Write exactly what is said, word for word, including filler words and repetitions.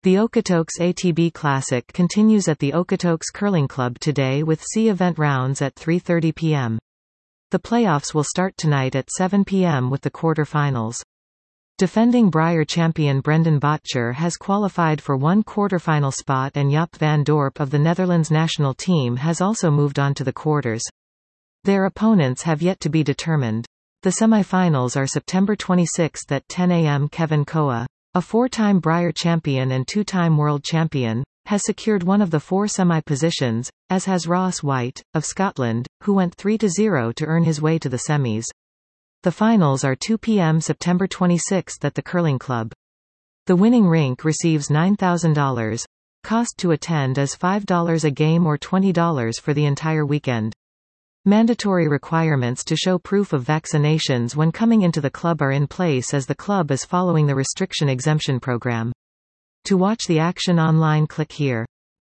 The Okotoks A T B Classic continues at the Okotoks Curling Club today with C event rounds at three thirty p m The playoffs will start tonight at seven p m with the quarter-finals. Defending Brier champion Brendan Botcher has qualified for one quarter-final spot, and Jaap van Dorp of the Netherlands national team has also moved on to the quarters. Their opponents have yet to be determined. The semi-finals are September twenty-sixth at ten a m Kevin Koa, a four-time Brier champion and two-time world champion, has secured one of the four semi-positions, as has Ross White, of Scotland, who went three to zero to earn his way to the semis. The finals are two p m September twenty-sixth at the Curling Club. The winning rink receives nine thousand dollars. Cost to attend is five dollars a game or twenty dollars for the entire weekend. Mandatory requirements to show proof of vaccinations when coming into the club are in place, as the club is following the restriction exemption program. To watch the action online, click here.